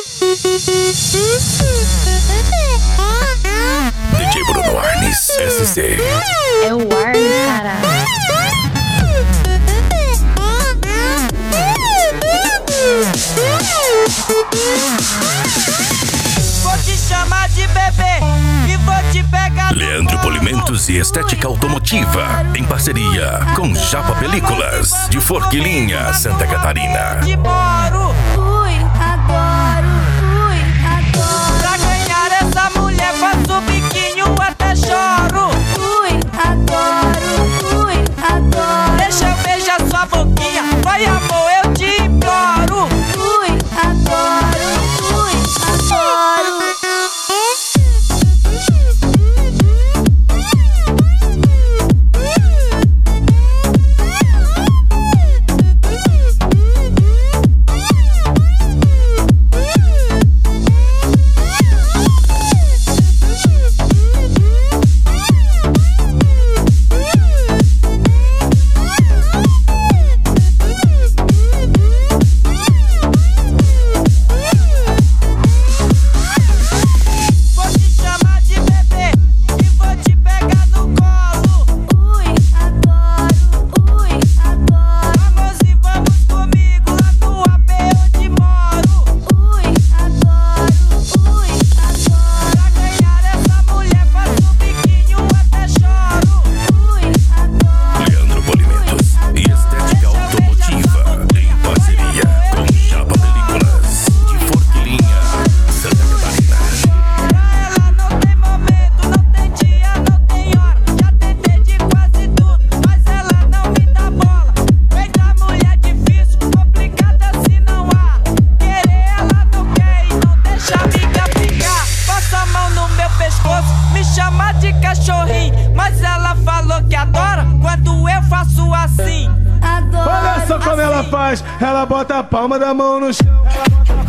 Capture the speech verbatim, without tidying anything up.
D J Bruno Arnes, S C. É o Arnes, caralho. Vou te chamar de bebê e vou te pegar. Leandro Polimentos e Estética Automotiva, em parceria com Japa Películas, de Forquilinha, Santa Catarina. De moro. Ui, adoro, ui, adoro. Pra ganhar essa mulher faço o biquinho até choro. Ui, adoro, ui, adoro. Deixa eu beijar sua boquinha, vai amor, eu te imploro. Ui, adoro, ui, adoro. Me chama de cachorrinho, mas ela falou que adora quando eu faço assim. Adoro. Olha só como ela faz, ela bota a palma da mão no chão.